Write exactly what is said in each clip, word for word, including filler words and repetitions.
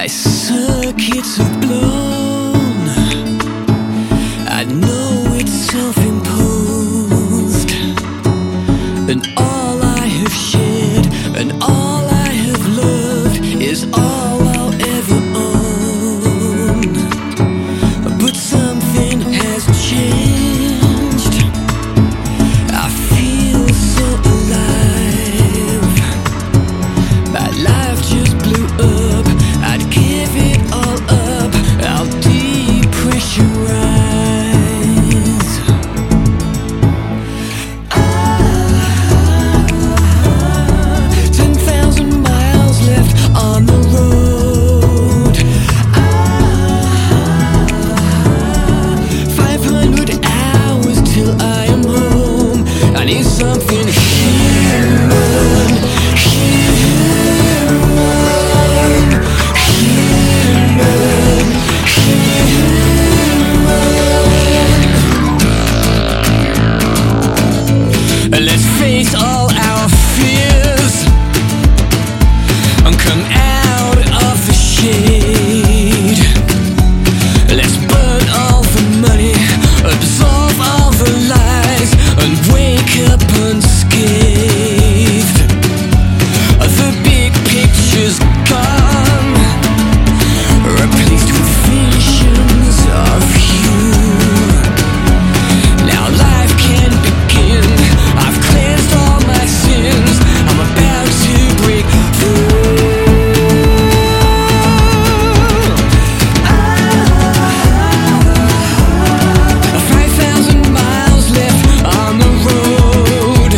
My circuits are blown. I know it's self-imposed, and all I have shared and all I have loved is all I'll ever own. But something has changed. I feel so alive. My life just blew up. I'd give it all up. I'll depressurize. Ah, ten thousand miles left on the road. Ah, five hundred hours till I am home. I need something human, human, human, human. Let's face all our fears and come out of the shade. Let's burn all the money, absorb all the lies, and wake up unscathed. The big picture's gone, replaced with visions of you. Now life can begin. I've cleansed all my sins. I'm about to break through. Five thousand miles left on the road.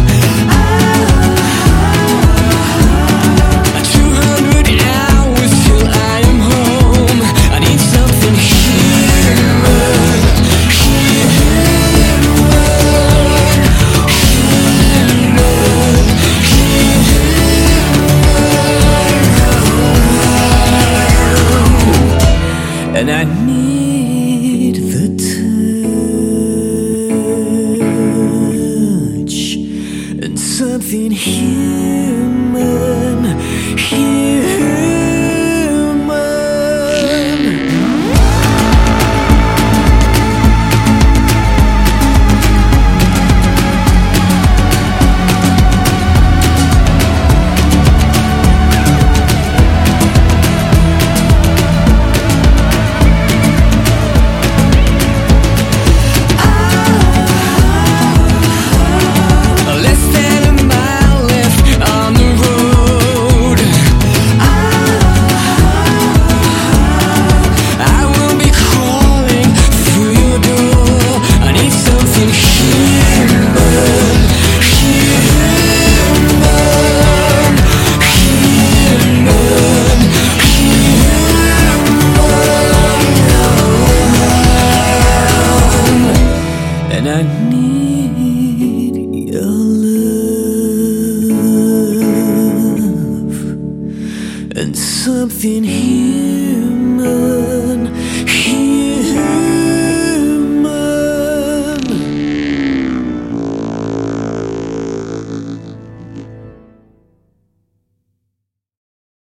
Two hundred hours till I am home. I need something human, human, human. And I need the touch and something human, human. Less than a mile left on the road. I will be crawling through your door. I need something human, human, human, human. And I need